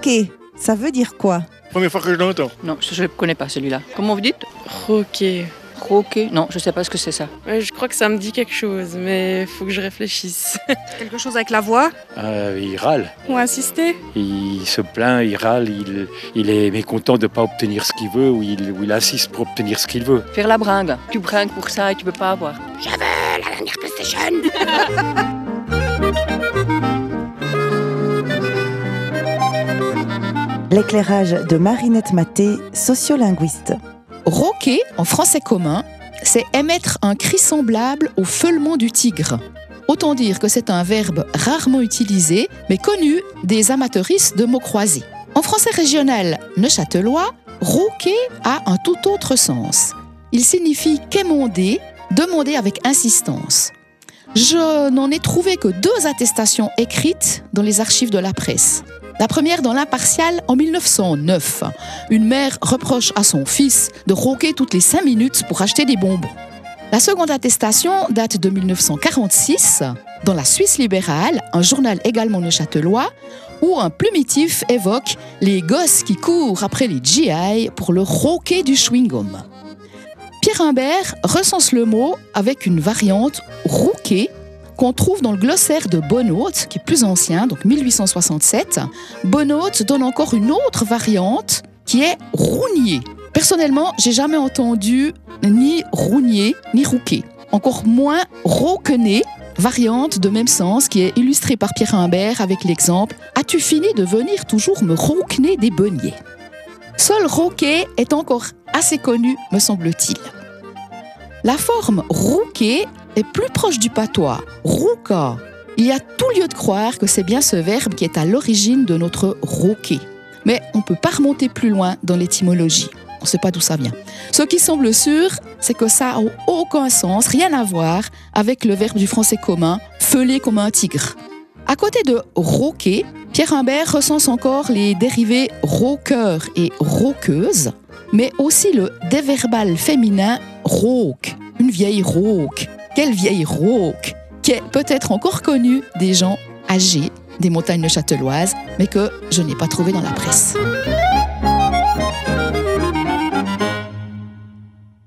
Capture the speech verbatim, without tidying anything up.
Roquer, ça veut dire quoi? Première fois que je l'entends. Non, je ne connais pas celui-là. Comment vous dites? Roquer. Roquer? Non, je ne sais pas ce que c'est ça. Ouais, je crois que ça me dit quelque chose, mais il faut que je réfléchisse. Quelque chose avec la voix? Euh, il râle, Ou insister. il se plaint, il râle, il, il est mécontent de ne pas obtenir ce qu'il veut ou il, ou il insiste pour obtenir ce qu'il veut. Faire la bringue. Tu bringues pour ça et tu ne peux pas avoir. L'éclairage de Marinette Maté, sociolinguiste. Roquer, en français commun, c'est émettre un cri semblable au feulement du tigre. Autant dire que c'est un verbe rarement utilisé, mais connu des amateuristes de mots croisés. En français régional neuchâtelois, roquer a un tout autre sens. Il signifie quémander, demander avec insistance. Je n'en ai trouvé que deux attestations écrites dans les archives de la presse. La première dans l'Impartial en mille neuf cent neuf. Une mère reproche à son fils de roquer toutes les cinq minutes pour acheter des bonbons. La seconde attestation date de mille neuf cent quarante-six, dans la Suisse libérale, un journal également neuchâtelois, où un plumitif évoque les gosses qui courent après les G I pour le roquer du chewing-gum. Pierre Humbert recense le mot avec une variante rouquer qu'on trouve dans le glossaire de Bonnaute, qui est plus ancien, donc mille huit cent soixante-sept. Bonnaute donne encore une autre variante qui est rougnier. Personnellement, j'ai jamais entendu ni rougnier ni rouquer. Encore moins roquener, variante de même sens qui est illustrée par Pierre Humbert avec l'exemple « As-tu fini de venir toujours me rouquener des beignets ?» Seul roquer est encore assez connu, me semble-t-il. La forme rouquer est plus proche du patois, rouca. Il y a tout lieu de croire que c'est bien ce verbe qui est à l'origine de notre roquer. Mais on ne peut pas remonter plus loin dans l'étymologie. On ne sait pas d'où ça vient. Ce qui semble sûr, c'est que ça n'a aucun sens, rien à voir avec le verbe du français commun, feuler comme un tigre. À côté de roquer, Pierre Humbert recense encore les dérivés roqueur et roqueuse, mais aussi le déverbal féminin rauque, une vieille rauque. Quelle vieille rauque, qui est peut-être encore connue des gens âgés des montagnes neuchâteloises, mais que je n'ai pas trouvé dans la presse.